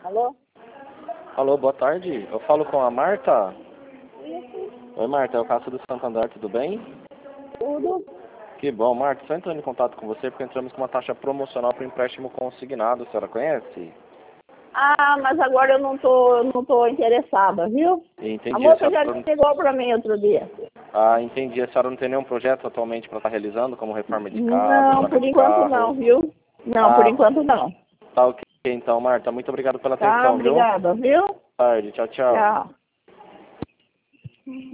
Alô? Alô, boa tarde. Eu falo com a Marta. Isso, Oi, Marta, é o Cássio do Santander, tudo bem? tudo. Que bom, Marta. Só entrando em contato com você porque entramos com uma taxa promocional para empréstimo consignado. A senhora conhece? Ah, mas agora eu não tô interessada, viu? A Entendi. moça já ligou para mim outro dia. Entendi. A senhora não tem nenhum projeto atualmente para estar realizando, como reforma de casa, Não, troca por de enquanto carro? não, viu? Não, por Ah, enquanto não. tá ok então, Marta. Muito obrigado pela Tá, atenção, viu? Boa obrigada, viu? tarde. Tchau, tchau. Tchau.